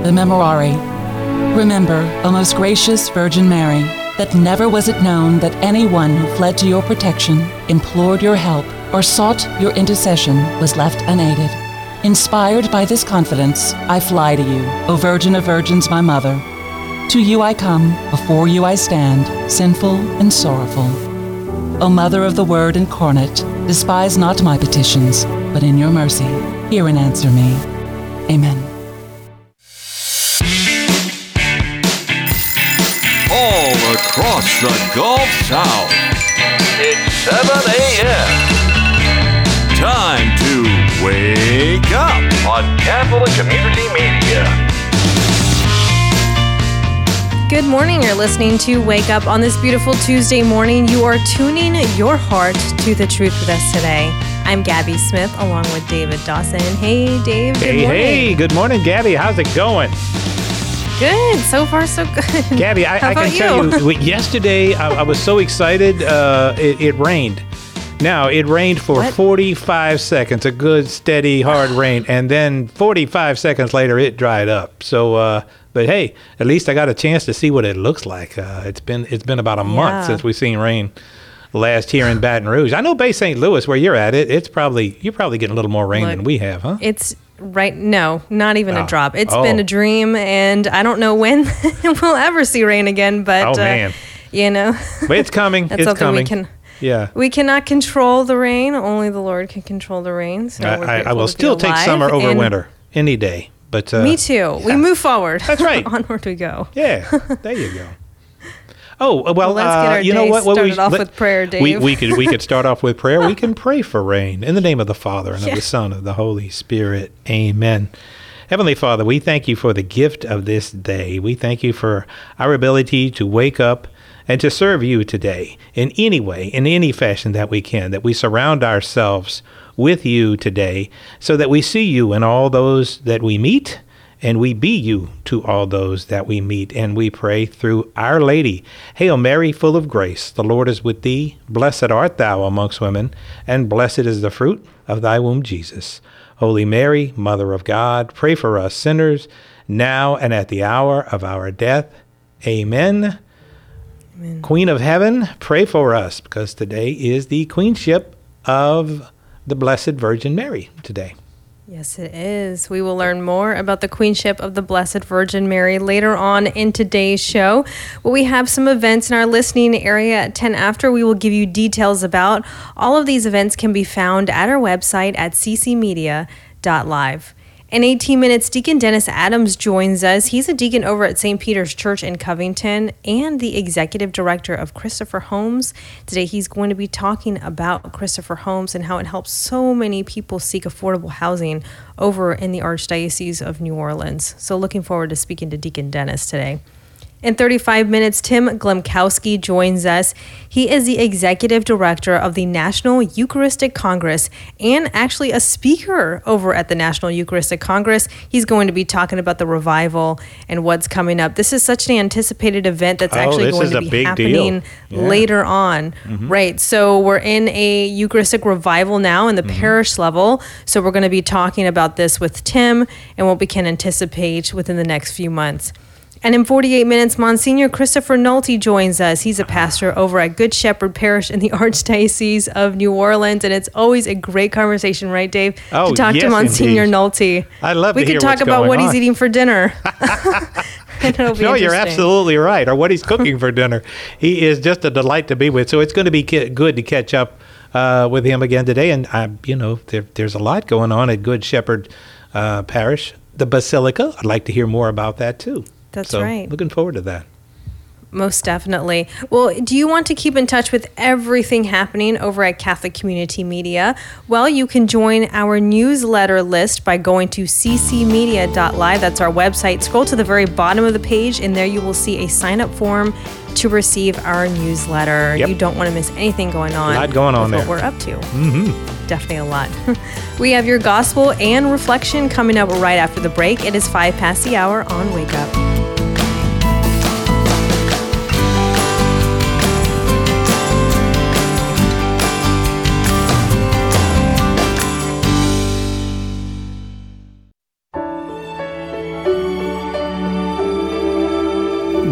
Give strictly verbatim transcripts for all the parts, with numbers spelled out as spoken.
the Memorare. Remember, O most gracious Virgin Mary, that never was it known that anyone who fled to your protection, implored your help, or sought your intercession was left unaided. Inspired by this confidence, I fly to you, O Virgin of Virgins, my Mother. To you I come, before you I stand, sinful and sorrowful. O Mother of the Word incarnate, despise not my petitions, but in your mercy, hear and answer me. Amen. All across the Gulf South, it's seven a.m. Time to wake up on Catholic Community Media. Good morning. You're listening to Wake Up on this beautiful Tuesday morning. You are tuning your heart to the truth with us today. I'm Gabby Smith along with David Dawson. Hey, Dave. Good hey, morning. hey. Good morning, Gabby. How's it going? Good. So far, so good. Gabby, I, How I about can tell you, you, yesterday I, I was so excited. Uh, it, it rained. Now, it rained for What? forty-five seconds, a good, steady, hard rain. And then forty-five seconds later, it dried up. So, uh, but hey, at least I got a chance to see what it looks like. Uh, it's been it's been about a month Yeah. since we've seen rain last here in Baton Rouge. I know Bay Saint Louis, where you're at, it, it's probably you're probably getting a little more rain Look, than we have, huh? It's right. No, not even Oh. a drop. It's Oh. been a dream, and I don't know when we'll ever see rain again. But Oh, uh, man. you know, But it's coming. that's it's something coming. we can. Yeah. We cannot control the rain. Only the Lord can control the rain. So I, we're I, I grateful will to be still take alive, summer over and winter any day. But uh, Me too. We move forward. That's right. Onward we go. Yeah, there you go. Oh well, Well, let's get uh, our you know day what? what started off with prayer, We, Dave. we could we could start off with prayer. We can pray for rain in the name of the Father and Yeah. of the Son and of the Holy Spirit. Amen. Heavenly Father, we thank you for the gift of this day. We thank you for our ability to wake up and to serve you today in any way, in any fashion that we can, that we surround ourselves with you today so that we see you in all those that we meet and we be you to all those that we meet. And we pray through Our Lady. Hail Mary, full of grace, the Lord is with thee. Blessed art thou amongst women, and blessed is the fruit of thy womb, Jesus. Holy Mary, Mother of God, pray for us sinners, now and at the hour of our death. Amen. Amen. Queen of Heaven, pray for us, because today is the queenship of the Blessed Virgin Mary today. Yes, it is. We will learn more about the queenship of the Blessed Virgin Mary later on in today's show. Well, we have some events in our listening area at ten after. We will give you details about. All of these events can be found at our website at c c media dot live. In eighteen minutes, Deacon Dennis Adams joins us. He's a deacon over at Saint Peter's Church in Covington and the executive director of Christopher Homes. Today, he's going to be talking about Christopher Homes and how it helps so many people seek affordable housing over in the Archdiocese of New Orleans. So looking forward to speaking to Deacon Dennis today. In thirty-five minutes, Tim Glemkowski joins us. He is the executive director of the National Eucharistic Congress and actually a speaker over at the National Eucharistic Congress. He's going to be talking about the revival and what's coming up. This is such an anticipated event that's Oh, actually this going is to a be big happening deal. Yeah. later on. Mm-hmm. Right. So we're in a Eucharistic revival now in the Mm-hmm. parish level. So we're going to be talking about this with Tim and what we can anticipate within the next few months. And in forty-eight minutes, Monsignor Christopher Nolte joins us. He's a pastor over at Good Shepherd Parish in the Archdiocese of New Orleans. And it's always a great conversation, right, Dave? Oh, to talk yes, to Monsignor indeed. Nolte. I love we to hear can talk what's about going what on. he's eating for dinner. It'll be No, you're interesting. absolutely right. Or what he's cooking for dinner. He is just a delight to be with. So it's going to be ki- good to catch up uh, with him again today. And, I, you know, there, there's a lot going on at Good Shepherd uh, Parish. The Basilica, I'd like to hear more about that, too. That's so, right. Looking forward to that. Most definitely. Well, do you want to keep in touch with everything happening over at Catholic Community Media? Well, you can join our newsletter list by going to c c media dot live. That's our website. Scroll to the very bottom of the page, and there you will see a sign-up form to receive our newsletter. Yep. You don't want to miss anything going on. A lot going on with there. what we're up to. Mm-hmm. Definitely a lot. We have your gospel and reflection coming up right after the break. It is five past the hour on Wake Up.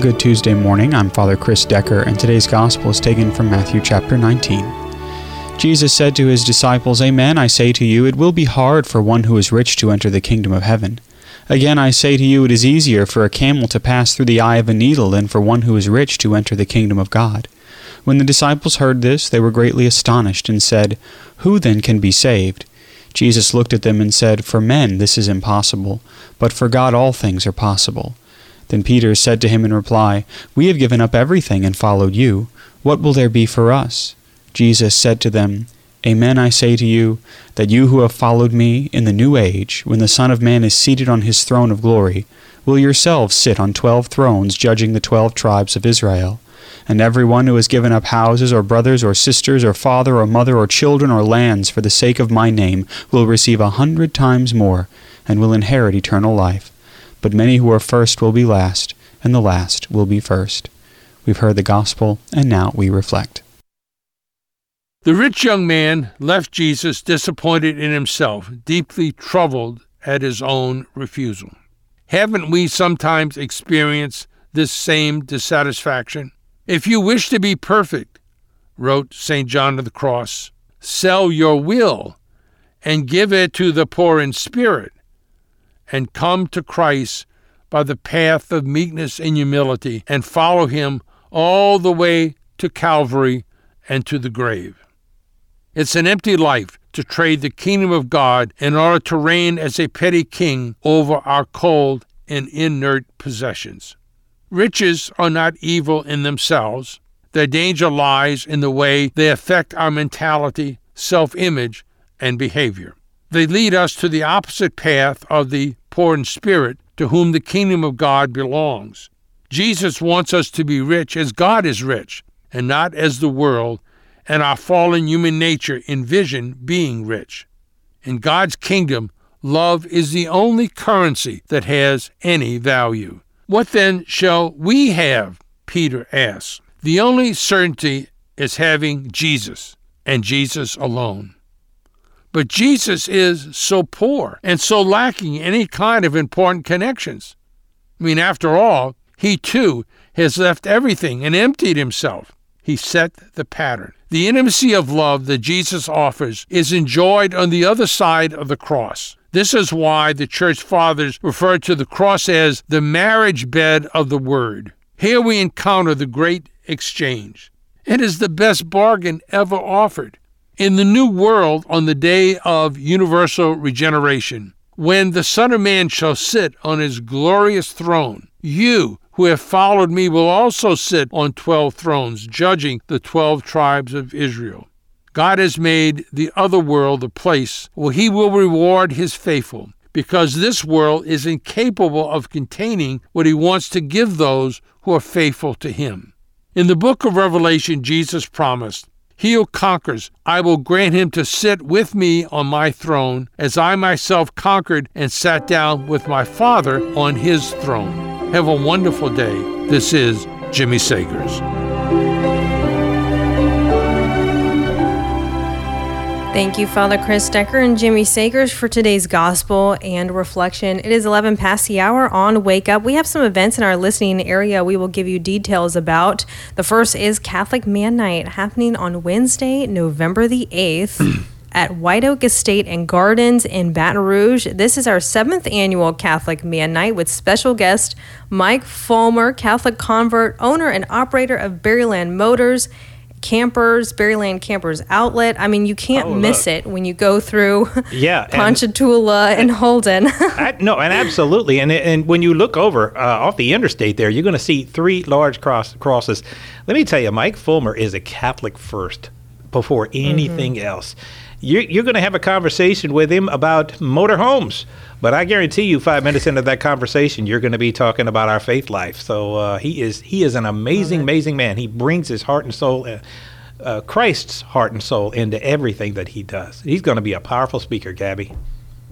Good Tuesday morning. I'm Father Chris Decker, and today's Gospel is taken from Matthew chapter nineteen. Jesus said to his disciples, Amen, I say to you, it will be hard for one who is rich to enter the kingdom of heaven. Again, I say to you, it is easier for a camel to pass through the eye of a needle than for one who is rich to enter the kingdom of God. When the disciples heard this, they were greatly astonished and said, Who then can be saved? Jesus looked at them and said, For men this is impossible, but for God all things are possible. Then Peter said to him in reply, We have given up everything and followed you. What will there be for us? Jesus said to them, Amen, I say to you, that you who have followed me in the new age, when the Son of Man is seated on his throne of glory, will yourselves sit on twelve thrones, judging the twelve tribes of Israel. And every one who has given up houses or brothers or sisters or father or mother or children or lands for the sake of my name will receive a hundred times more, and will inherit eternal life. But many who are first will be last, and the last will be first. We've heard the gospel, and now we reflect. The rich young man left Jesus disappointed in himself, deeply troubled at his own refusal. Haven't we sometimes experienced this same dissatisfaction? If you wish to be perfect, wrote Saint John of the Cross, sell your will and give it to the poor in spirit, and come to Christ by the path of meekness and humility, and follow him all the way to Calvary and to the grave. It's an empty life to trade the kingdom of God in order to reign as a petty king over our cold and inert possessions. Riches are not evil in themselves. Their danger lies in the way they affect our mentality, self-image, and behavior. They lead us to the opposite path of the poor in spirit, to whom the kingdom of God belongs. Jesus wants us to be rich as God is rich, and not as the world and our fallen human nature envision being rich. In God's kingdom, love is the only currency that has any value. What then shall we have? Peter asks. The only certainty is having Jesus, and Jesus alone. But Jesus is so poor and so lacking any kind of important connections. I mean, after all, he too has left everything and emptied himself. He set the pattern. The intimacy of love that Jesus offers is enjoyed on the other side of the cross. This is why the church fathers refer to the cross as the marriage bed of the Word. Here we encounter the great exchange. It is the best bargain ever offered. In the new world, on the day of universal regeneration, when the Son of Man shall sit on his glorious throne, you who have followed me will also sit on twelve thrones, judging the twelve tribes of Israel. God has made the other world a place where he will reward his faithful, because this world is incapable of containing what he wants to give those who are faithful to him. In the book of Revelation, Jesus promised, He who conquers, I will grant him to sit with me on my throne, as I myself conquered and sat down with my Father on his throne. Have a wonderful day. This is Jimmy Sagers. Thank you, Father Chris Decker and Jimmy Sagers, for today's gospel and reflection. It is eleven past the hour on Wake Up. We have some events in our listening area we will give you details about. The first is Catholic Man Night, happening on Wednesday, November the eighth. At White Oak Estate and Gardens in Baton Rouge. This is our seventh annual Catholic Man Night with special guest Mike Fulmer, Catholic convert, owner and operator of Berryland Motors, Campers, Berryland Campers Outlet. I mean, you can't oh, miss it when you go through yeah, Ponchatoula and, and Holden. I, no, and absolutely. And and when you look over uh, off the interstate there, you're going to see three large cross, crosses. Let me tell you, Mike Fulmer is a Catholic first before anything mm-hmm. else. You're, you're going to have a conversation with him about motorhomes, but I guarantee you, five minutes into that conversation, you're going to be talking about our faith life. So uh, he is he is an amazing, amazing man. He brings his heart and soul, uh, uh, Christ's heart and soul, into everything that he does. He's going to be a powerful speaker, Gabby.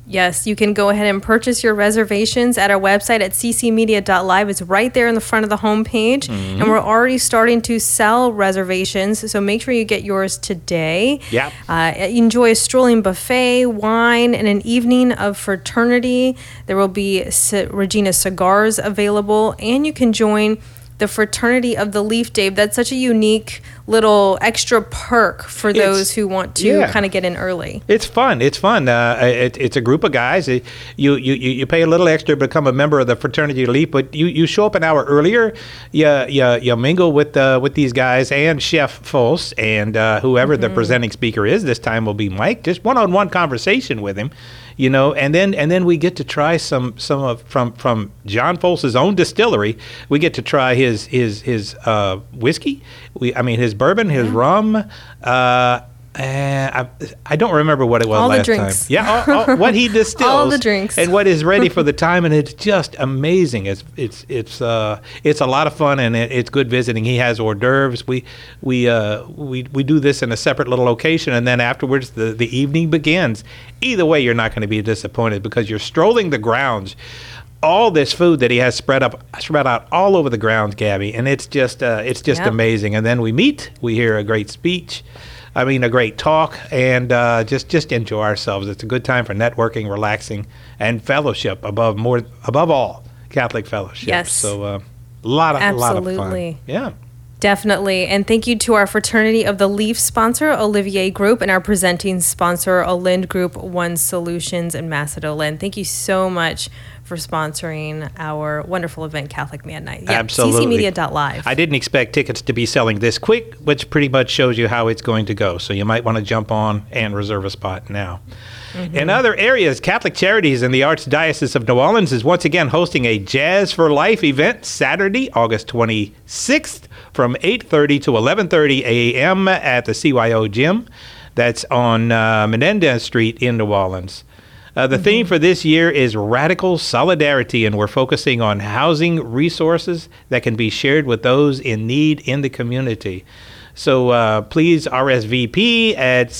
Yes, you can go ahead and purchase your reservations at our website at c c media dot live. It's right there in the front of the homepage, mm-hmm. and we're already starting to sell reservations, so make sure you get yours today. Yeah. Uh, enjoy a strolling buffet, wine, and an evening of fraternity. There will be C- Regina cigars available, and you can join the Fraternity of the Leaf, Dave. That's such a unique little extra perk for It's- those who want to yeah. kind of get in early. It's fun. It's fun. Uh, it, it's a group of guys. It- you, you you you pay a little extra to become a member of the Fraternity of the Leaf, but you, you show up an hour earlier. You you, you mingle with uh, with these guys and Chef Fols and uh, whoever mm-hmm. the presenting speaker is. This time will be Mike. Just one-on-one conversation with him. You know, and then and then we get to try some some of from from John Fols's own distillery. We get to try his his his uh, whiskey. We I mean his bourbon, his yeah. rum. Uh, and I, I don't remember what it was all last the drinks. time. Yeah, all, all, what he distills. All the drinks. And what is ready for the time, and it's just amazing. It's it's it's uh it's a lot of fun, and it, it's good visiting. He has hors d'oeuvres. We we uh we we do this in a separate little location, and then afterwards the the evening begins. Either way, you're not going to be disappointed because you're strolling the grounds. All this food that he has spread up, spread out all over the grounds, Gabby, and it's just uh, it's just yep. amazing. And then we meet, we hear a great speech. I mean, a great talk, and uh, just just enjoy ourselves. It's a good time for networking, relaxing, and fellowship. Above more, above all, Catholic fellowship. Yes. So a uh, lot of Absolutely. lot of fun. Yeah. Definitely. And thank you to our Fraternity of the Leaf sponsor, Olivier Group, and our presenting sponsor, Olind Group, One Solutions in Macedolin. Thank you so much for sponsoring our wonderful event, Catholic Man Night. Yeah, Absolutely. c c media dot live. I didn't expect tickets to be selling this quick, which pretty much shows you how it's going to go. So you might want to jump on and reserve a spot now. Mm-hmm. In other areas, Catholic Charities in the Archdiocese of New Orleans is once again hosting a Jazz for Life event Saturday, August twenty-sixth from eight thirty to eleven thirty a.m. at the C Y O Gym. That's on uh, Menendez Street in New Orleans. Uh, the mm-hmm. theme for this year is Radical Solidarity, and we're focusing on housing resources that can be shared with those in need in the community. So uh, please R S V P at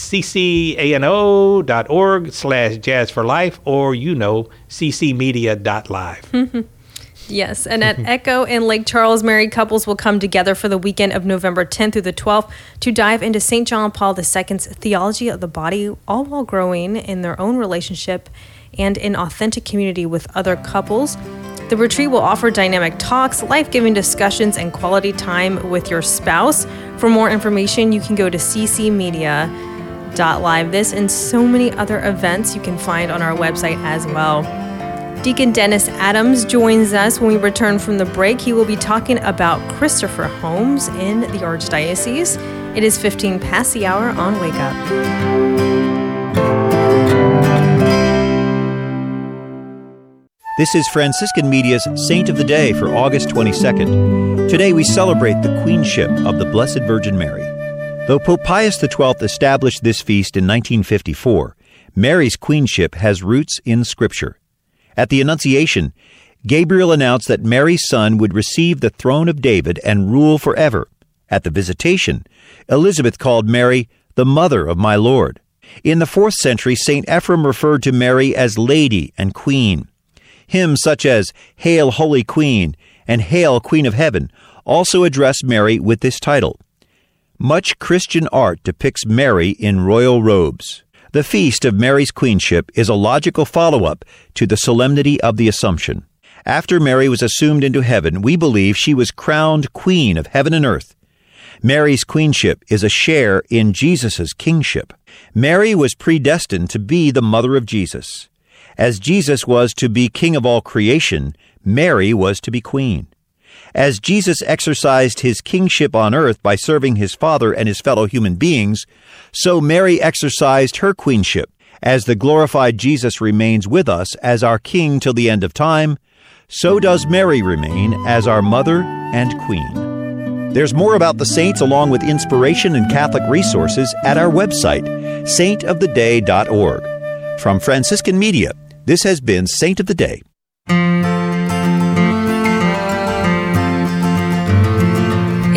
ccano dot org slash jazz for life, or, you know, c c media dot live. Yes, and at Echo in Lake Charles, married couples will come together for the weekend of November tenth through the twelfth to dive into Saint John Paul the Second's theology of the body, all while growing in their own relationship and in authentic community with other couples. The retreat will offer dynamic talks, life-giving discussions, and quality time with your spouse. For more information, you can go to c c media dot live. This and so many other events you can find on our website as well. Deacon Dennis Adams joins us when we return from the break. He will be talking about Christopher homes in the Archdiocese. It is fifteen past the hour on Wake Up. This is Franciscan Media's Saint of the Day for August twenty-second. Today we celebrate the Queenship of the Blessed Virgin Mary. Though Pope Pius the twelfth established this feast in nineteen fifty-four, Mary's queenship has roots in Scripture. At the Annunciation, Gabriel announced that Mary's son would receive the throne of David and rule forever. At the Visitation, Elizabeth called Mary the mother of my Lord. In the fourth century, Saint Ephrem referred to Mary as Lady and Queen. Hymns such as Hail, Holy Queen, and Hail, Queen of Heaven also address Mary with this title. Much Christian art depicts Mary in royal robes. The feast of Mary's queenship is a logical follow-up to the solemnity of the Assumption. After Mary was assumed into heaven, we believe she was crowned queen of heaven and earth. Mary's queenship is a share in Jesus' kingship. Mary was predestined to be the mother of Jesus. As Jesus was to be king of all creation, Mary was to be queen. As Jesus exercised his kingship on earth by serving his Father and his fellow human beings, so Mary exercised her queenship. As the glorified Jesus remains with us as our king till the end of time, so does Mary remain as our mother and queen. There's more about the saints along with inspiration and Catholic resources at our website, saint of the day dot org. From Franciscan Media, this has been Saint of the Day.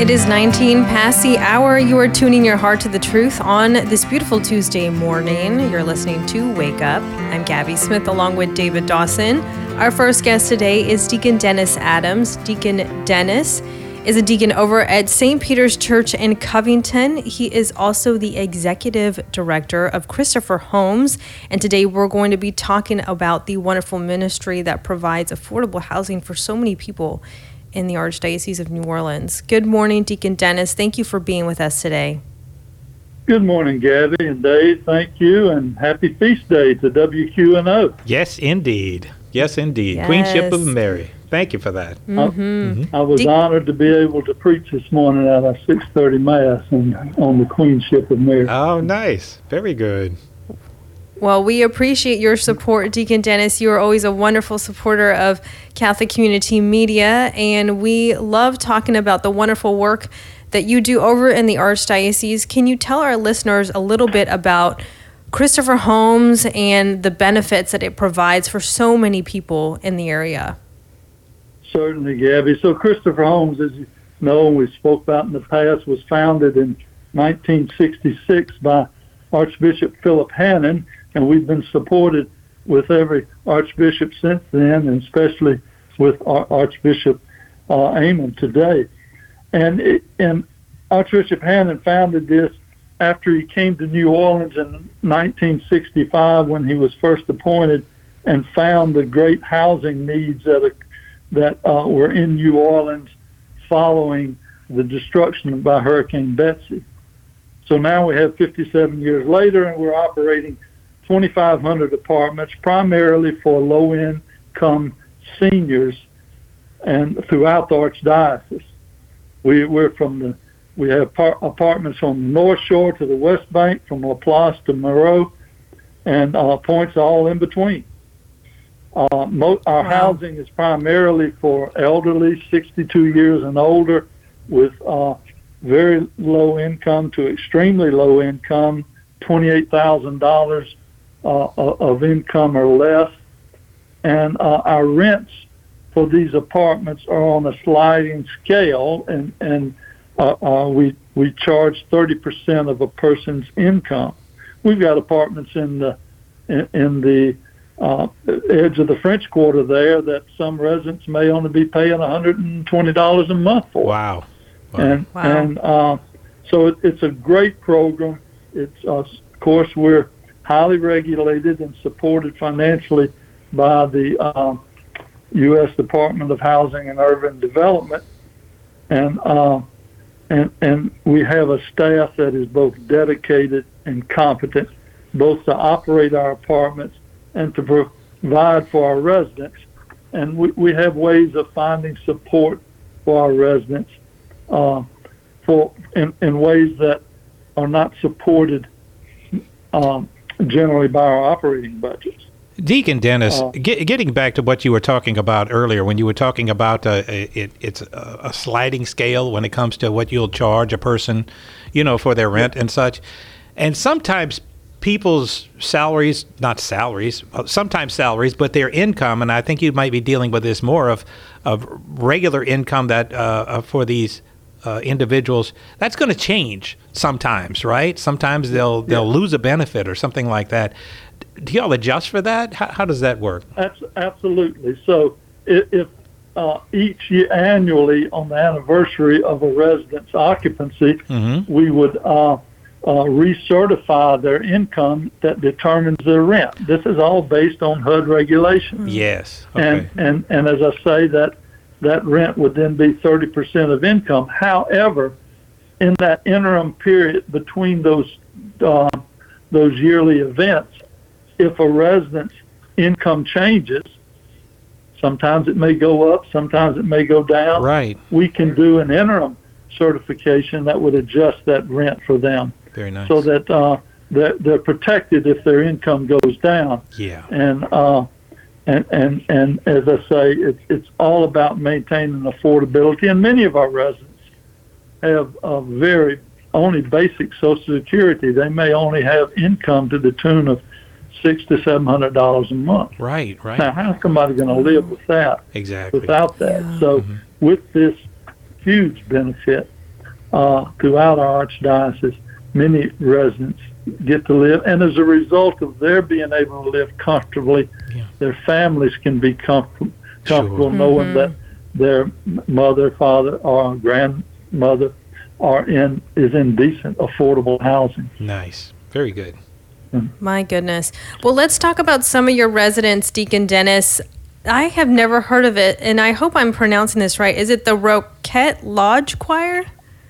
It is nineteen past the hour. You are tuning your heart to the truth on this beautiful Tuesday morning. You're listening to Wake Up. I'm Gabby Smith along with David Dawson. Our first guest today is Deacon Dennis Adams. Deacon Dennis is a deacon over at Saint Peter's Church in Covington. He is also the executive director of Christopher Homes. And today we're going to be talking about the wonderful ministry that provides affordable housing for so many people in the Archdiocese of New Orleans. Good morning, Deacon Dennis. Thank you for being with us today. Good morning, Gabby and Dave. Thank you, and happy feast day to W Q N O. Yes, indeed. Yes, indeed. Yes. Queenship of Mary. Thank you for that. Mm-hmm. I, Mm-hmm. I was De- honored to be able to preach this morning at our six thirty Mass and, on the Queenship of Mary. Oh, nice. Very good. Well, we appreciate your support, Deacon Dennis. You are always a wonderful supporter of Catholic Community Media, and we love talking about the wonderful work that you do over in the Archdiocese. Can you tell our listeners a little bit about Christopher Homes and the benefits that it provides for so many people in the area? Certainly, Gabby. So Christopher Homes, as you know, we spoke about in the past, was founded in nineteen sixty-six by Archbishop Philip Hannon, and we've been supported with every archbishop since then, and especially with Ar- Archbishop uh, Amon today. And, it, and Archbishop Hannon founded this after he came to New Orleans in nineteen sixty-five when he was first appointed, and found the great housing needs that are, that uh, were in New Orleans following the destruction by Hurricane Betsy. So now we have fifty-seven years later, and we're operating twenty-five hundred apartments, primarily for low-income seniors, and throughout the Archdiocese. We, we're from the we have par- apartments from the North Shore to the West Bank, from La Place to Moreau, and uh, points all in between. Uh, mo- our Wow. housing is primarily for elderly, sixty-two years and older, with uh, very low income to extremely low income, twenty-eight thousand dollars uh, of income or less. And uh, our rents for these apartments are on a sliding scale, and, and uh, uh, we, we charge thirty percent of a person's income. We've got apartments in the, in, in the uh, edge of the French Quarter there that some residents may only be paying one hundred twenty dollars a month for. Wow. Wow. And Wow. and uh, so it, it's a great program. It's uh, of course we're highly regulated and supported financially by the uh, U S Department of Housing and Urban Development, and uh, and and we have a staff that is both dedicated and competent, both to operate our apartments and to provide for our residents. And we, we have ways of finding support for our residents uh, for in, in ways that are not supported um, generally by our operating budgets. Deacon Dennis, Uh, get, getting back to what you were talking about earlier, when you were talking about uh, it, it's a, a sliding scale when it comes to what you'll charge a person, you know, for their rent and such. And sometimes people's salaries, not salaries, sometimes salaries, but their income, and I think you might be dealing with this more of, of regular income that uh, for these uh, individuals, that's going to change sometimes, right? Sometimes they'll they'll Yeah. lose a benefit or something like that. Do y'all adjust for that? How, how does that work? Abs- Absolutely. So if, if uh, each year annually on the anniversary of a resident's occupancy, Mm-hmm. we would uh, uh, recertify their income that determines their rent. This is all based on H U D regulations. Yes. Okay. And, and, and as I say, that that rent would then be thirty percent of income. However, in that interim period between those uh, those yearly events, if a resident's income changes, sometimes it may go up, sometimes it may go down. Right. We can do an interim certification that would adjust that rent for them, Very nice. so that uh, they're, they're protected if their income goes down. Yeah. And uh, and and and as I say, it's it's all about maintaining affordability. And many of our residents have a very only basic Social Security. They may only have income to the tune of six to seven hundred dollars a month. Right. Right. Now, how's somebody going to live with that? Exactly. Without that, Yeah. so Mhm. with this huge benefit uh, throughout our archdiocese, many residents get to live, and as a result of their being able to live comfortably, Yeah. their families can be comfortable, comfortable Sure. knowing Mhm. that their mother, father, or grandmother are in is in decent, affordable housing. Nice. Very good. My goodness. Well, let's talk about some of your residents, Deacon Dennis. I have never heard of it, and I hope I'm pronouncing this right. Is it the Roquette Lodge Choir?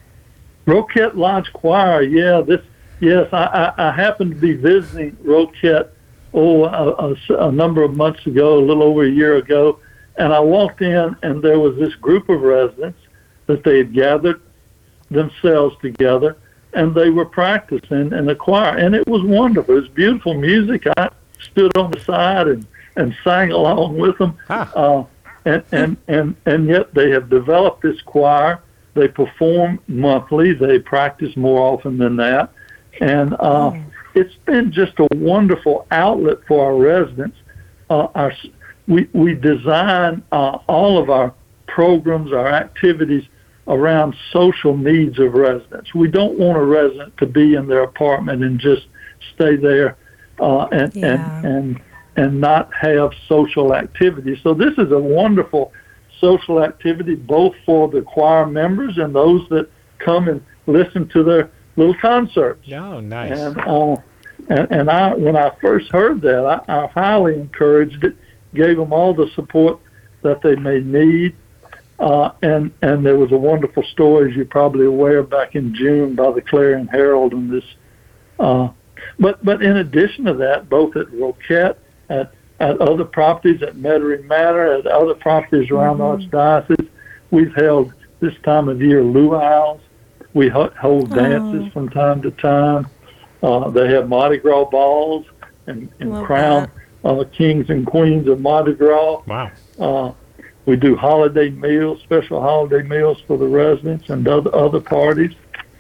Roquette Lodge Choir, yeah. This, yes, I, I, I happened to be visiting Roquette oh a, a, a number of months ago, a little over a year ago, and I walked in, and there was this group of residents that they had gathered themselves together, and they were practicing in the choir, and it was wonderful. It was beautiful music. I stood on the side and, and sang along with them, Ah. uh, and, and, and, and yet they have developed this choir. They perform monthly. They practice more often than that, and uh, it's been just a wonderful outlet for our residents. Uh, our we we design uh, all of our programs, our activities around social needs of residents. We don't want a resident to be in their apartment and just stay there uh, and, Yeah. and and and not have social activities. So this is a wonderful social activity both for the choir members and those that come and listen to their little concerts. Oh, nice. And uh, and, and I when I first heard that, I, I highly encouraged it, gave them all the support that they may need. Uh, and and there was a wonderful story, as you're probably aware, back in June by the Clarion Herald on this. Uh, but but in addition to that, both at Roquette, at at other properties, at Metairie Manor, at other properties around Mm-hmm. the Archdiocese, we've held this time of year luau's. We ho- hold dances Oh. from time to time. Uh, they have Mardi Gras balls and, and Love crown uh, kings and queens of Mardi Gras. Wow. Uh, we do holiday meals, special holiday meals for the residents and other other parties.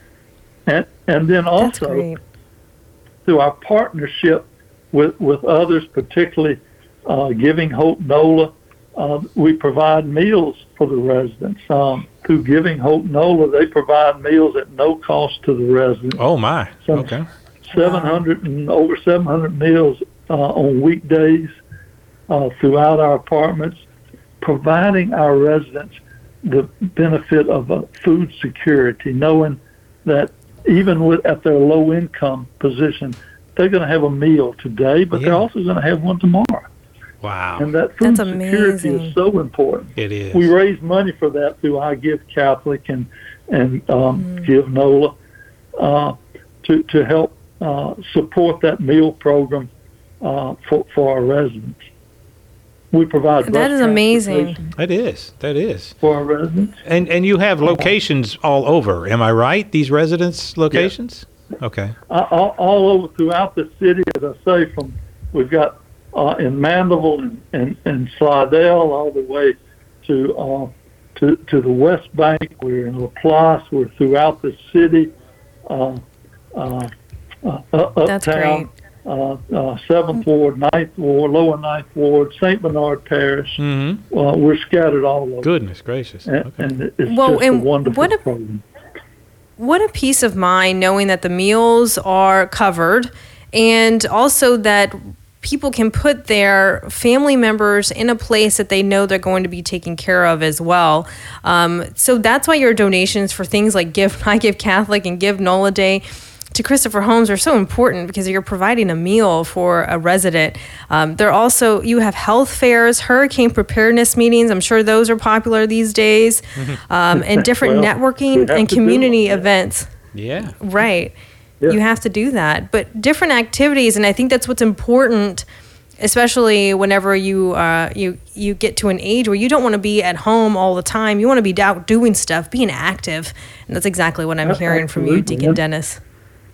And and then That's also great. through our partnership with, with others, particularly uh, Giving Hope NOLA, uh, we provide meals for the residents. Um, through Giving Hope NOLA, they provide meals at no cost to the residents. Oh, my. So- Okay. seven hundred and over seven hundred meals uh, on weekdays uh, throughout our apartments, providing our residents the benefit of uh, food security, knowing that even with at their low income position, they're going to have a meal today, but Yeah. they're also going to have one tomorrow. Wow. And that food That's security amazing. is so important. It is. We raise money for that through I Give Catholic and and um, Give NOLA uh, to to help uh, support that meal program uh, for for our residents. We provide That bus is amazing. transportation That is. That is. for our residents. And and you have locations all over. Am I right? These residence locations? Okay. Uh, all, all over throughout the city, as I say, from we've got uh, in Mandeville and, and, and Slidell all the way to uh, to to the West Bank. We're in Laplace. We're throughout the city, uh, uh, uh, That's uptown, uh, uh, Seventh Ward, Ninth Ward, Lower Ninth Ward, Saint Bernard Parish. Mm-hmm. Uh, we're scattered all over, Goodness gracious. and, Okay. and it's Well, just a and wonderful what a- program. What a peace of mind knowing that the meals are covered and also that people can put their family members in a place that they know they're going to be taken care of as well. Um, so that's why your donations for things like Give I Give Catholic and Give NOLA Day to Christopher Homes are so important because you're providing a meal for a resident. Um, they're also, you have health fairs, hurricane preparedness meetings. I'm sure those are popular these days, um, and different Well, we networking have and to do community them. events. Yeah. Right. Yeah. You have to do that. But different activities, and I think that's what's important, especially whenever you uh, you you get to an age where you don't want to be at home all the time. You want to be out doing stuff, being active. And that's exactly what I'm That's hearing from you, absolutely, Deacon yeah. Dennis.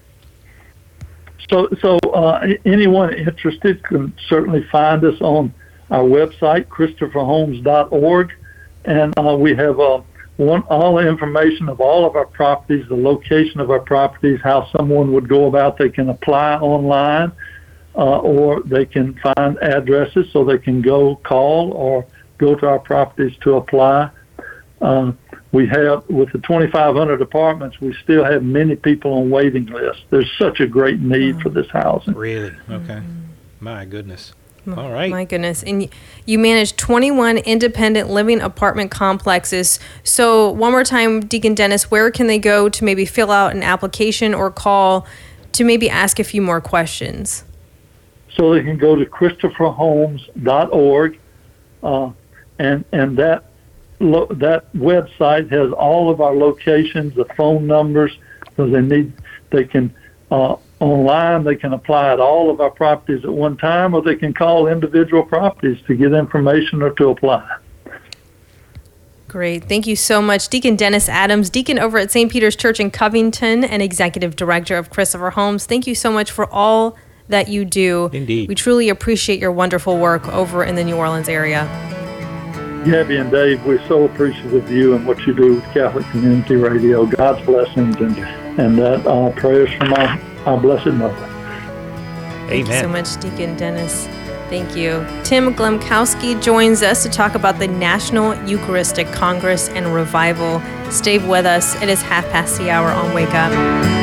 So, so uh, anyone interested can certainly find us on our website, christopher homes dot org, and uh, we have uh, one all the information of all of our properties, the location of our properties, how someone would go about. They can apply online, uh, or they can find addresses so they can go call or go to our properties to apply. Uh, we have, with the twenty-five hundred apartments, we still have many people on waiting lists. There's such a great need for this housing. Really? Okay. My goodness. All right. My goodness. And y- you manage twenty-one independent living apartment complexes. So one more time, Deacon Dennis, where can they go to maybe fill out an application or call to maybe ask a few more questions? So they can go to christopher homes dot org, uh, and and that lo- that website has all of our locations, the phone numbers, because they need they can uh, online they can apply at all of our properties at one time, or they can call individual properties to get information or to apply. Great. Thank you so much. Deacon Dennis Adams, deacon over at Saint Peter's Church in Covington and executive director of Christopher Homes. Thank you so much for all that you do. Indeed. We truly appreciate your wonderful work over in the New Orleans area. Gabby and Dave, we're so appreciative of you and what you do with Catholic Community Radio. God's blessings and and that uh, prayers from our, our Blessed Mother. Thank you so much, Deacon Dennis. Thank you. Tim Glemkowski joins us to talk about the National Eucharistic Congress and Revival. Stay with us. It is half past the hour on Wake Up.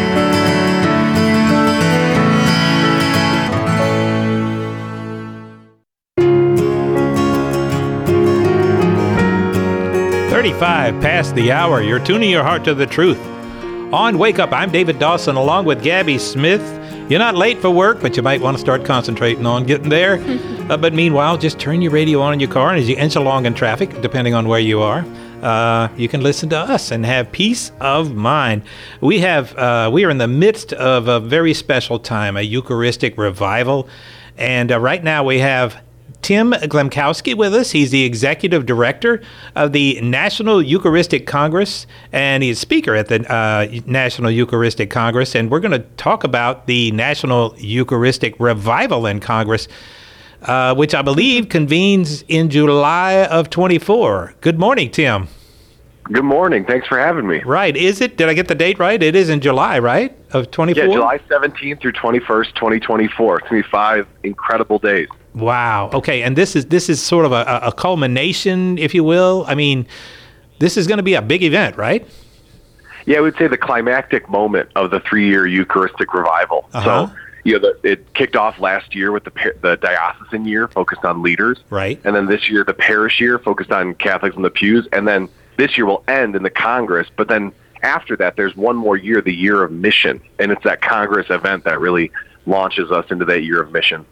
thirty-five past the hour. You're tuning your heart to the truth. On Wake Up, I'm David Dawson along with Gabby Smith. You're not late for work, but you might want to start concentrating on getting there. uh, but meanwhile, just turn your radio on in your car, and as you inch along in traffic, depending on where you are, uh, you can listen to us and have peace of mind. We have uh, we are in the midst of a very special time, a Eucharistic revival, and uh, right now we have Tim Glemkowski with us. He's the executive director of the National Eucharistic Congress, and he's speaker at the uh, National Eucharistic Congress. And we're going to talk about the National Eucharistic Revival in Congress, uh, which I believe convenes in July of twenty-four. Good morning, Tim. Good morning. Thanks for having me. Right. Is it? Did I get the date right? It is in July, right? Of twenty-four? Yeah, July seventeenth through twenty-first, twenty twenty-four. It's going to be five incredible days. Wow. Okay. And this is this is sort of a, a culmination, if you will. I mean, this is going to be a big event, right? Yeah, I would say the climactic moment of the three-year Eucharistic revival. Uh-huh. So, you know, the, it kicked off last year with the the diocesan year, focused on leaders. Right. And then this year, the parish year, focused on Catholics in the pews. And then this year will end in the Congress. But then after that, there's one more year, the year of mission. And it's that Congress event that really launches us into that year of mission.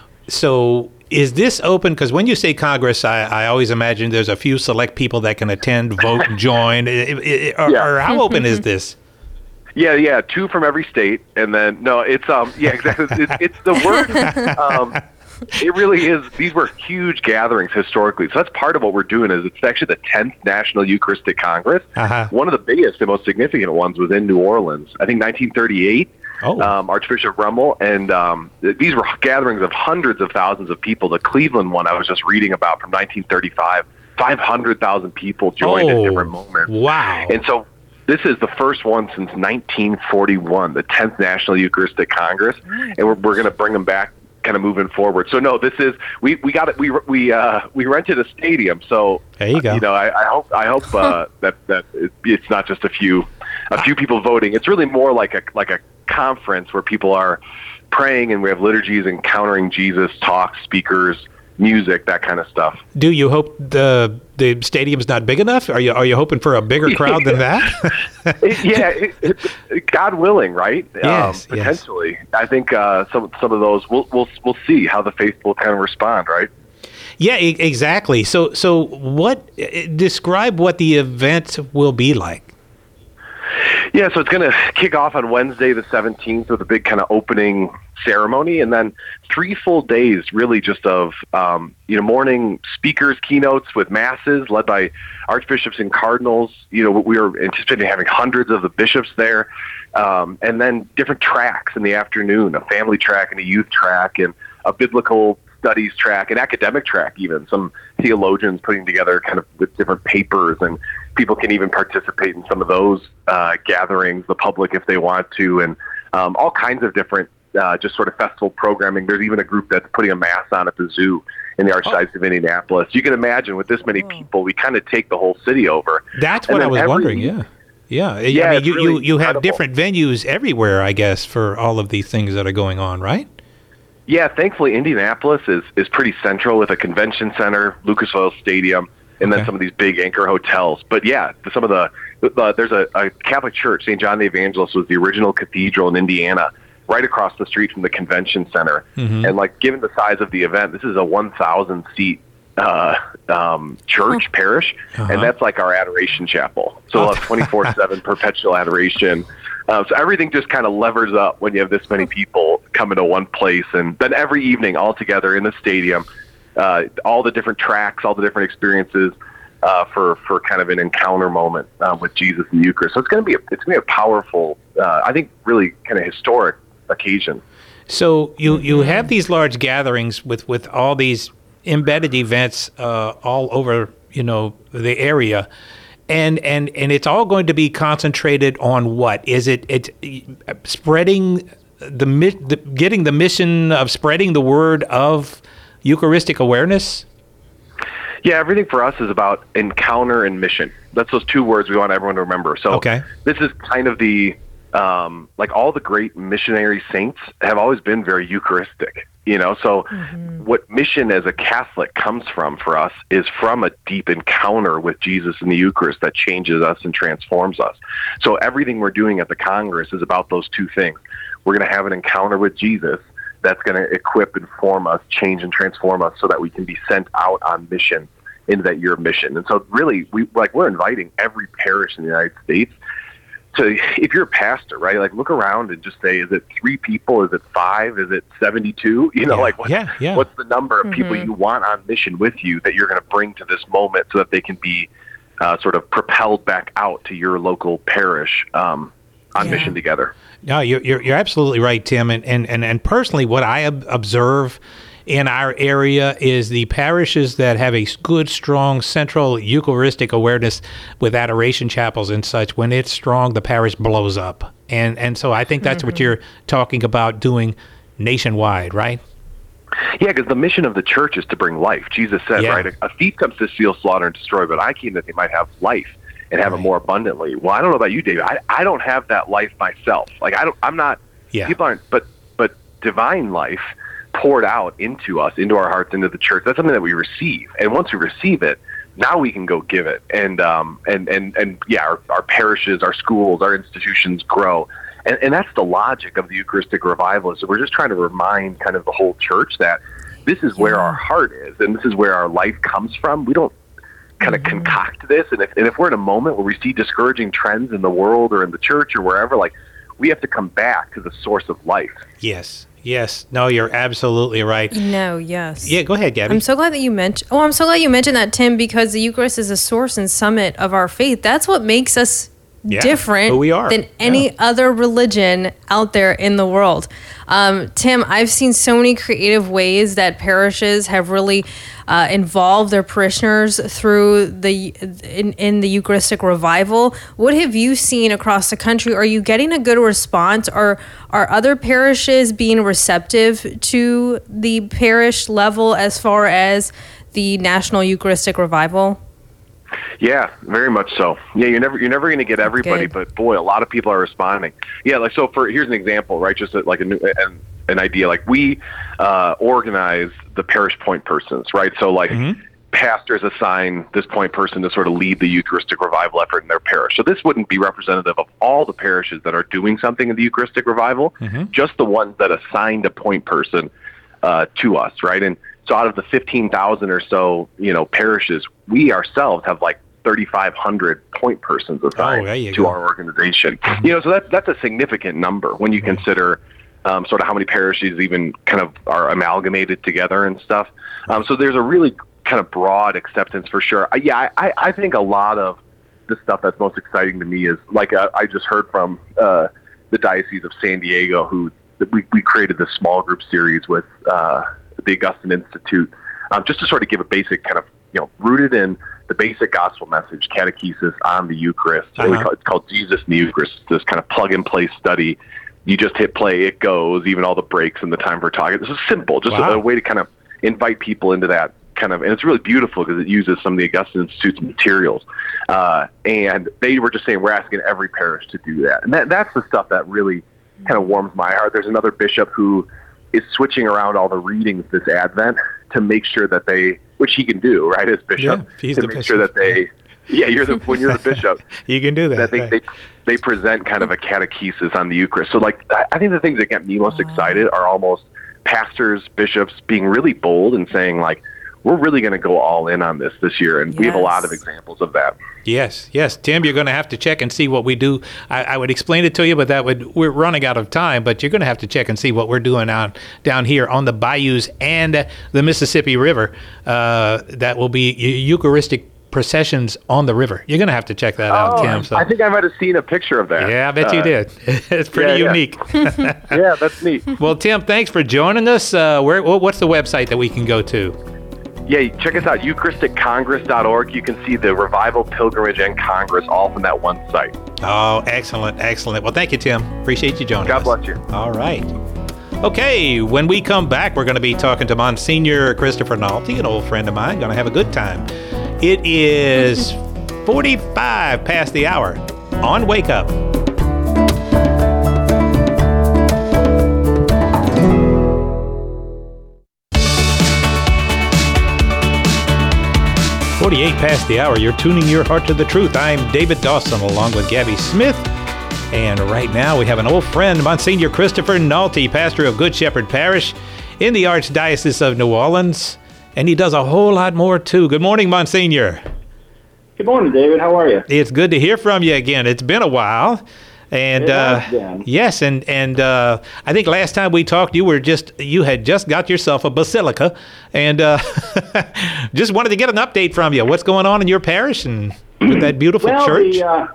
So is this open? Because when you say Congress, I, I always imagine there's a few select people that can attend, vote, and join. It, it, or, Yeah. or how open is this? Yeah, yeah, two from every state, and then no, it's um, yeah, exactly. It's, it's the work. Um, it really is. These were huge gatherings historically, so that's part of what we're doing. Is it's actually the tenth National Eucharistic Congress. Uh-huh. One of the biggest and most significant ones was in New Orleans. I think nineteen thirty-eight. Oh. Um, Archbishop Rummel, and um, th- these were gatherings of hundreds of thousands of people. The Cleveland one I was just reading about from nineteen thirty-five, five hundred thousand people joined Oh, at different moments. wow. And so this is the first one since nineteen forty-one, the tenth National Eucharistic Congress, and we're, we're going to bring them back kind of moving forward. So no, this is, we, we got it. We, we, uh, we rented a stadium. So, There you go. uh, you know, I, I hope, I hope, uh, that, that it, it's not just a few, a few people voting. It's really more like a, like a conference where people are praying, and we have liturgies, encountering Jesus, talks, speakers, music, that kind of stuff. Do you hope the the stadium's not big enough? Are you are you hoping for a bigger crowd than that? It- yeah, it, it, it- God willing, right? Yes, um, yes. potentially. I think uh, some some of those we'll we'll we'll see how the faithful kind of respond, right? Yeah, e- exactly. So so what? uh, Describe what the event will be like. Yeah, so it's going to kick off on Wednesday the seventeenth with a big kind of opening ceremony, and then three full days really just of, um, you know, morning speakers, keynotes with masses led by archbishops and cardinals. You know, we were anticipating having hundreds of the bishops there, um, and then different tracks in the afternoon, a family track and a youth track and a biblical studies track, an academic track even, some theologians putting together kind of with different papers, and people can even participate in some of those uh, gatherings, the public if they want to, and um, all kinds of different uh, just sort of festival programming. There's even a group that's putting a mass on at the zoo in the Archdiocese oh. of Indianapolis. You can imagine with this many people, we kind of take the whole city over. That's what I was every, wondering, yeah. Yeah, yeah I mean, you, really you, you have incredible. different venues everywhere, I guess, for all of these things that are going on, right? Yeah, thankfully, Indianapolis is, is pretty central with a convention center, Lucas Oil Stadium, and okay. then some of these big anchor hotels. But yeah, some of the, the there's a, a Catholic church, Saint John the Evangelist was the original cathedral in Indiana, right across the street from the convention center. Mm-hmm. And like, given the size of the event, this is a one thousand seat uh, um, church, parish, uh-huh. and that's like our adoration chapel. So we'll have twenty-four seven perpetual adoration. Um, so everything just kind of levers up when you have this many people coming to one place. And then every evening all together in the stadium, uh, all the different tracks, all the different experiences uh, for, for kind of an encounter moment uh, with Jesus in the Eucharist. So it's going to be a, it's going to be a powerful, uh, I think really kind of historic occasion. So you, you have these large gatherings with, with all these embedded events uh, all over, you know, the area. And, and and it's all going to be concentrated on what? Is it it spreading the, the getting the mission of spreading the word of Eucharistic awareness? Yeah, everything for us is about encounter and mission. That's those two words we want everyone to remember. So okay. This is kind of the um, like all the great missionary saints have always been very Eucharistic. You know, so mm-hmm. what mission as a Catholic comes from for us is from a deep encounter with Jesus in the Eucharist that changes us and transforms us. So everything we're doing at the Congress is about those two things. We're going to have an encounter with Jesus that's going to equip and form us, change and transform us so that we can be sent out on mission into that year of mission. And so really, we like we're inviting every parish in the United States. So if you're a pastor, right, like look around and just say, is it three people? Is it five? Is it seventy-two? You know, yeah, like what, yeah, yeah. what's the number of Mm-hmm. people you want on mission with you that you're going to bring to this moment so that they can be uh, sort of propelled back out to your local parish um, on Yeah. mission together? No, you're, you're, you're absolutely right, Tim. And, and, and, and personally, what I ob- observe in our area is the parishes that have a good, strong central Eucharistic awareness with adoration chapels and such, when it's strong, the parish blows up. And and so I think that's mm-hmm. what you're talking about doing nationwide, right? Yeah, because the mission of the church is to bring life. Jesus said, yeah. right, a, a thief comes to steal, slaughter, and destroy, but I came that they might have life and have right. it more abundantly. Well, I don't know about you, David. I, I don't have that life myself. Like, I don't, I'm not, yeah. people aren't, but but divine life poured out into us, into our hearts, into the church. That's something that we receive. And once we receive it, now we can go give it. And, um, and, and, and yeah, our, our parishes, our schools, our institutions grow. And, and that's the logic of the Eucharistic revival. So we're just trying to remind kind of the whole church that this is where our heart is, and this is where our life comes from. We don't kind of mm-hmm. concoct this. And if, and if we're in a moment where we see discouraging trends in the world or in the church or wherever, like, we have to come back to the source of life. Yes. Yes. No, you're absolutely right. No, yes. Yeah, go ahead, Gabby. I'm so glad that you mentioned. Oh, I'm so glad you mentioned that, Tim, because the Eucharist is a source and summit of our faith. That's what makes us yeah, different who we are. than any yeah. other religion out there in the world. Um, Tim, I've seen so many creative ways that parishes have really uh, involved their parishioners through the in, in the Eucharistic revival. What have you seen across the country? Are you getting a good response? Are are other parishes being receptive to the parish level as far as the National Eucharistic Revival? Yeah, very much so. Yeah, you're never you're never going to get everybody, Good. but boy, a lot of people are responding. Yeah, like so. For here's an example, right? Just a, like a new an, an idea. Like we uh, organize the parish point persons, right? So like mm-hmm. pastors assign this point person to sort of lead the Eucharistic revival effort in their parish. So this wouldn't be representative of all the parishes that are doing something in the Eucharistic revival, mm-hmm. just the ones that assigned a point person uh, to us, right? And so out of the fifteen thousand or so, you know, parishes, we ourselves have like thirty-five hundred point persons assigned oh, to go. our organization. Mm-hmm. You know, so that's that's a significant number when you mm-hmm. consider um, sort of how many parishes even kind of are amalgamated together and stuff. Um, so there's a really kind of broad acceptance for sure. Uh, yeah, I, I think a lot of the stuff that's most exciting to me is like uh, I just heard from uh, the Diocese of San Diego, who we, we created this small group series with uh, the Augustine Institute, um, just to sort of give a basic kind of, you know, rooted in the basic gospel message, catechesis on the Eucharist. Uh-huh. We call, it's called Jesus in the Eucharist, this kind of plug-and-play study you just hit play, it goes, even all the breaks and the time for talking. This is simple, just Wow. a, a way to kind of invite people into that kind of, and it's really beautiful because it uses some of the Augustine Institute's materials. Uh, and they were just saying, we're asking every parish to do that. And that, that's the stuff that really kind of warms my heart. There's another bishop who is switching around all the readings this Advent to make sure that they, which he can do, right, as bishop, Yeah, he's to the make bishop. sure that they, yeah, you're the, when you're the bishop, You can do that. that they, right. they they present kind of a catechesis on the Eucharist. So, like, I I think the things that get me most excited are almost pastors, bishops being really bold and saying, like, we're really going to go all in on this this year, and we have a lot of Yes. examples of that. Yes, yes, Tim, you're going to have to check and see what we do. I, I would explain it to you, but that would we're running out of time. But you're going to have to check and see what we're doing out down here on the bayous and the Mississippi River. Uh, that will be Eucharistic processions on the river. You're going to have to check that out, Tim. So. I think I might have seen a picture of that. Yeah, I bet you Uh, did. It's pretty yeah, yeah. unique. Yeah, that's neat. Well, Tim, thanks for joining us. Uh, where, what's the website that we can go to? Yeah, check us out, Eucharistic Congress dot org. You can see the Revival, Pilgrimage, and Congress all from that one site. Oh, excellent, excellent. Well, thank you, Tim. Appreciate you joining God us. bless you. All right. Okay, when we come back, we're going to be talking to Monsignor Christopher Nolte, an old friend of mine. Going to have a good time. It is forty-five past the hour on Wake Up. forty-eight past the hour. You're tuning your heart to the truth. I'm David Dawson along with Gabby Smith. And right now we have an old friend, Monsignor Christopher Nolte, pastor of Good Shepherd Parish in the Archdiocese of New Orleans. And he does a whole lot more too. Good morning, Monsignor. Good morning, David. How are you? It's good to hear from you again. It's been a while. And It uh, has been. yes, and and uh, I think last time we talked, you were just you had just got yourself a basilica, and uh, just wanted to get an update from you. What's going on in your parish and with that beautiful well, church? The, uh,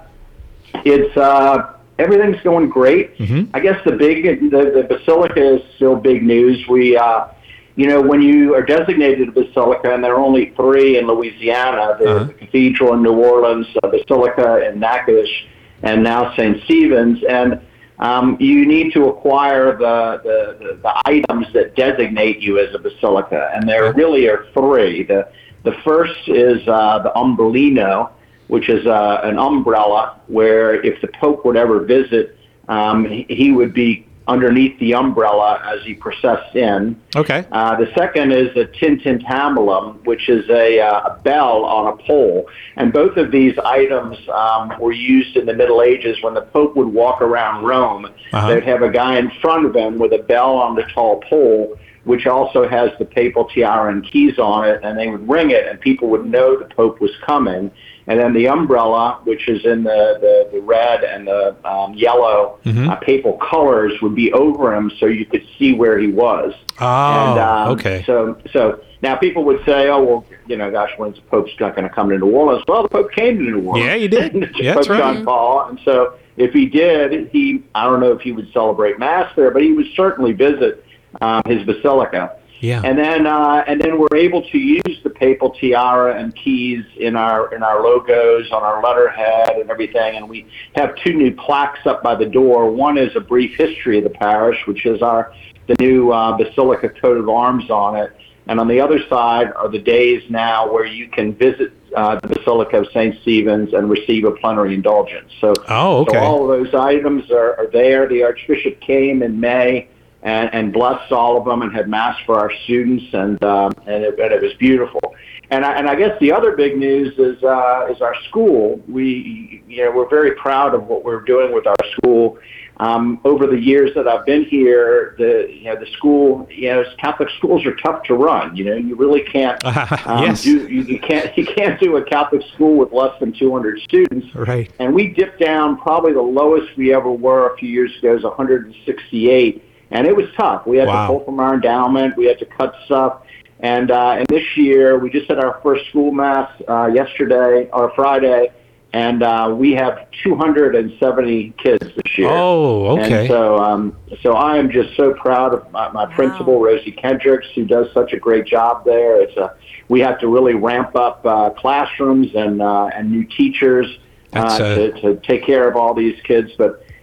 it's uh, everything's going great. Mhm. I guess the big the, the basilica is still big news. We, uh, you know, when you are designated a basilica, and there are only three in Louisiana: the, Uh-huh. the Cathedral in New Orleans, uh, Basilica in Natchitoches, and now Saint Stephen's, and um, you need to acquire the, the, the, the items that designate you as a basilica, and there really are three. The the first is uh, the umbrellino, which is uh, an umbrella where if the Pope would ever visit, um, he, he would be underneath the umbrella as he processed in. Okay. Uh, the second is a tintintabulum, which is a, uh, a bell on a pole. And both of these items um, were used in the Middle Ages when the Pope would walk around Rome. Uh-huh. They'd have a guy in front of him with a bell on the tall pole, which also has the papal tiara and keys on it, and they would ring it, and people would know the Pope was coming. And then the umbrella, which is in the, the, the red and the um, yellow Mhm. uh, papal colors, would be over him so you could see where he was. Oh, And, um, okay. So, so now people would say, "Oh, well, you know, gosh, when's the Pope's not going to come to New Orleans?" Well, the Pope came to New Orleans. Yeah, he did. Yeah, Pope that's right. John Paul, and so if he did, he I don't know if he would celebrate Mass there, but he would certainly visit um, his basilica. Yeah. And then, uh, and then we're able to use the papal tiara and keys in our in our logos, on our letterhead, and everything. And we have two new plaques up by the door. One is a brief history of the parish, which is our the new uh, basilica coat of arms on it. And on the other side are the days now where you can visit uh, the Basilica of Saint Stephen's and receive a plenary indulgence. So, Oh, okay. so all of those items are, are there. The Archbishop came in May and, and blessed all of them and had Mass for our students, and um, and, it, and it was beautiful. And I, and I guess the other big news is uh, is our school. We you know we're very proud of what we're doing with our school. Um, over the years that I've been here, the you know the school, you know, Catholic schools are tough to run. You know, you really can't um, Yes. do you, you can't you can't do a Catholic school with less than two hundred students. Right. And we dipped down. Probably the lowest we ever were a few years ago is one hundred sixty-eight, and it was tough. We had Wow. to pull from our endowment. We had to cut stuff. And uh, and this year we just had our first school mass uh, yesterday or Friday. And uh, we have two hundred seventy kids this year. Oh, okay. And so, um, so I am just so proud of my, my principal, Rosie Kendricks, who does such a great job there. It's a, we have to really ramp up uh, classrooms and uh, and new teachers uh, That's, uh, to, to take care of all these kids. But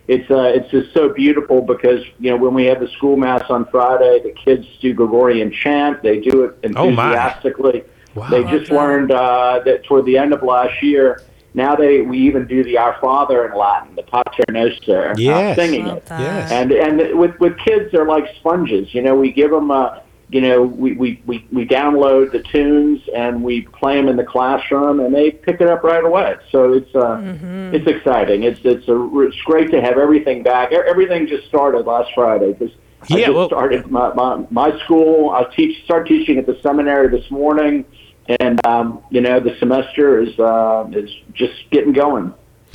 it's uh, it's just so beautiful because, you know, when we have the school mass on Friday, the kids do Gregorian chant. They do it enthusiastically. Oh, wow. They just learned uh, that toward the end of last year, now they we even do the Our Father in Latin, the Pater Noster, yes. uh, singing it. Yes. And and with with kids, they're like sponges. You know, we give them a, you know, we, we, we, we download the tunes and we play them in the classroom, and they pick it up right away. So it's uh, mm-hmm. it's exciting. It's it's a it's great to have everything back. Everything just started last Friday because yeah, I just well, started my, my my school. I teach start teaching at the seminary this morning. And, um, you know, the semester is uh, is just getting going.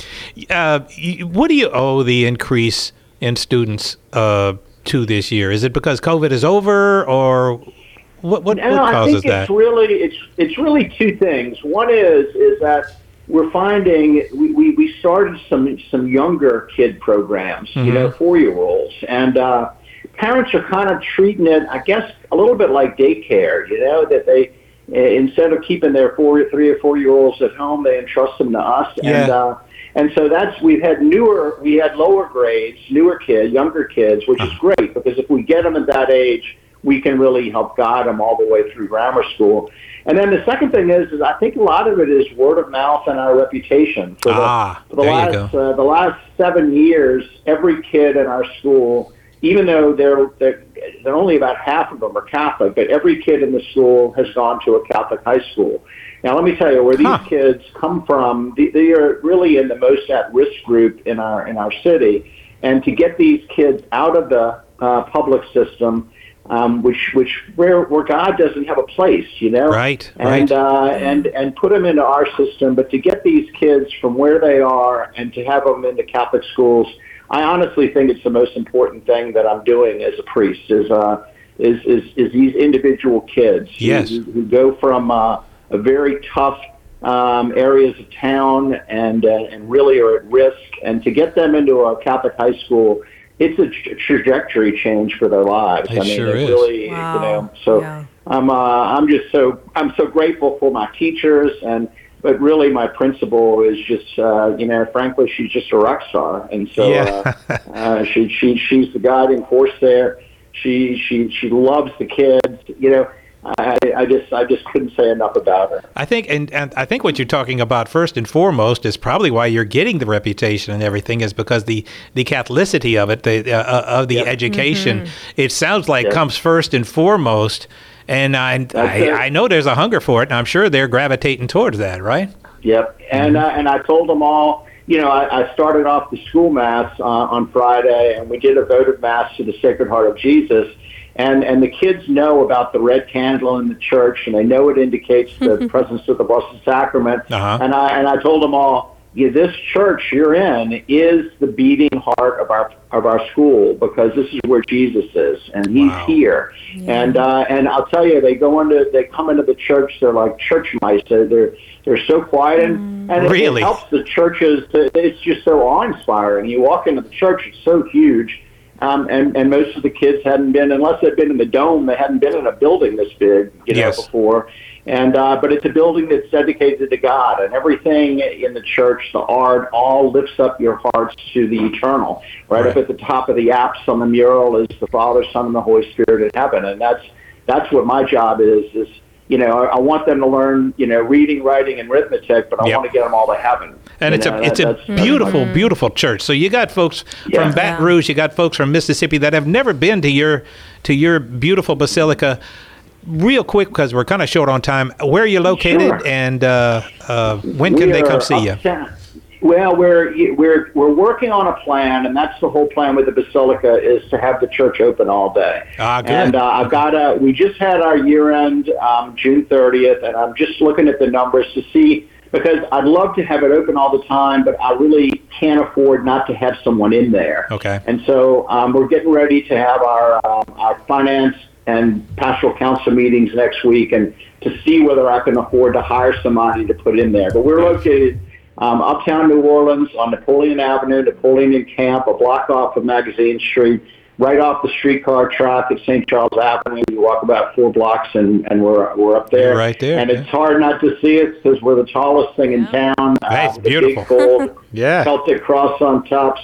Uh, what do you owe the increase in students uh, to this year? Is it because COVID is over, or what, what, no, what causes I think that? It's really, it's, it's really two things. One is is that we're finding we, we, we started some, some younger kid programs, mm-hmm. you know, four-year-olds. And uh, parents are kind of treating it, I guess, a little bit like daycare, you know, that they... instead of keeping their four, three or four year olds at home, they entrust them to us. Yeah. And, uh, and so that's, we've had newer, we had lower grades, newer kids, younger kids, which is great because if we get them at that age, we can really help guide them all the way through grammar school. And then the second thing is, is I think a lot of it is word of mouth and our reputation. For the, ah, for the there last, you go. Uh, the last seven years, every kid in our school, even though they're, they're, they're only about half of them are Catholic, but every kid in the school has gone to a Catholic high school. Now, let me tell you, where these huh. kids come from, they, they are really in the most at-risk group in our in our city. And to get these kids out of the uh, public system, um, which which where where God doesn't have a place, you know, right, and right. Uh, and and put them into our system, but to get these kids from where they are and to have them into Catholic schools. I honestly think it's the most important thing that I'm doing as a priest is uh, is, is is these individual kids yes. who, who go from uh, a very tough um, areas of town and uh, and really are at risk, and to get them into a Catholic high school, it's a tra- trajectory change for their lives. It I mean, sure it is. really, Wow. you know. So Yeah. I'm uh, I'm just so I'm so grateful for my teachers and. But really, my principal is just, uh, you know, frankly, she's just a rock star, and so Yeah. uh, uh, she she she's the guiding force there. She she she loves the kids. You know, I I just I just couldn't say enough about her. I think, and, and I think what you're talking about first and foremost is probably why you're getting the reputation and everything is because the the Catholicity of it, the uh, of the Yep. education, Mm-hmm. it sounds like Yep. comes first and foremost. And I, it. I I know there's a hunger for it, and I'm sure they're gravitating towards that, right? Yep, and uh, and I told them all. You know, I, I started off the school mass uh, on Friday, and we did a votive mass to the Sacred Heart of Jesus. And and the kids know about the red candle in the church, and they know it indicates the presence of the Blessed Sacrament. Uh-huh. And I and I told them all, yeah, this church you're in is the beating heart of our of our school because this is where Jesus is, and He's Wow. here. Yeah. And uh, and I'll tell you, they go into they come into the church. They're like church mice. They're they're, they're so quiet, and and it, Really? it helps the churches. To, it's just so awe inspiring. You walk into the church; it's so huge. Um, and, and most of the kids hadn't been, unless they'd been in the dome, they hadn't been in a building this big, you know, Yes. before. And uh, but it's a building that's dedicated to God, and everything in the church, the art, all lifts up your hearts to the eternal. Right, Right. up at the top of the apse on the mural is the Father, Son, and the Holy Spirit in heaven, and that's that's what my job is. Is you know, I, I want them to learn, you know, reading, writing, and arithmetic, but I Yep. want to get them all to heaven. And You it's know, a it's that- a that's- that's beautiful, my- beautiful church. So you got folks Yeah. from Baton Yeah. Rouge, you got folks from Mississippi that have never been to your to your beautiful basilica. Real quick, because we're kind of short on time. Where are you located, Sure. and uh, uh, when can We they come are see you? uptown. Well, we're we're we're working on a plan, and that's the whole plan with the Basilica is to have the church open all day. Ah, good. And uh, I've got a. We just had our year end um, June thirtieth, and I'm just looking at the numbers to see because I'd love to have it open all the time, but I really can't afford not to have someone in there. Okay. And so um, we're getting ready to have our um, our finance and pastoral council meetings next week, and to see whether I can afford to hire somebody to put in there. But we're located um, uptown New Orleans on Napoleon Avenue, Napoleon and Camp, a block off of Magazine Street, right off the streetcar track at Saint Charles Avenue. You walk about four blocks, and, and we're we're up there. You're right there, And yeah. it's hard not to see it because we're the tallest thing in town. That's uh, with a beautiful. Big gold Yeah. Celtic cross on top. So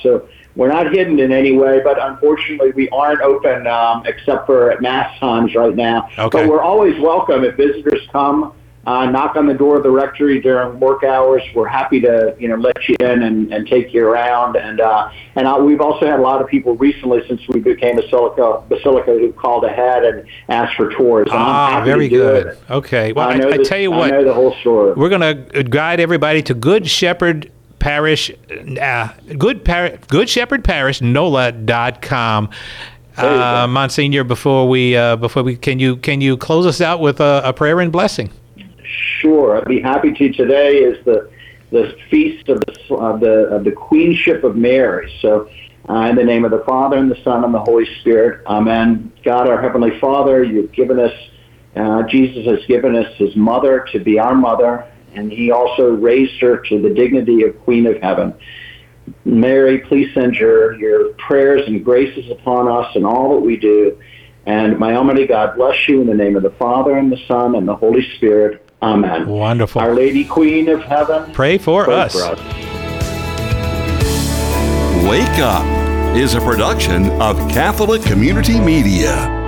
we're not hidden in any way, but unfortunately we aren't open um, except for at mass times right now. Okay. But we're always welcome if visitors come. Uh, knock on the door of the rectory during work hours. We're happy to, you know, let you in and, and take you around. And uh, and uh, we've also had a lot of people recently, since we became a basilica, basilica who called ahead and asked for tours. And ah, I'm happy very to do good. it. Okay. Well, I, I, know I the, tell you what, I know the whole story. We're going to guide everybody to Good Shepherd Parish, uh, Good Par- Good Shepherd Parish, N O L A dot com. Uh, Monsignor, before we uh, before we can you can you close us out with a, a prayer and blessing? Sure, I'd be happy to. Today is the the feast of the of the, of the Queenship of Mary. So, uh, in the name of the Father and the Son and the Holy Spirit, Amen. God, our Heavenly Father, you've given us. Uh, Jesus has given us his mother to be our mother, and he also raised her to the dignity of Queen of Heaven. Mary, please send your your prayers and graces upon us in all that we do. And my Almighty God bless you in the name of the Father and the Son and the Holy Spirit. Amen. Wonderful. Our Lady Queen of Heaven, pray for pray us. For us. Wake Up is a production of Catholic Community Media.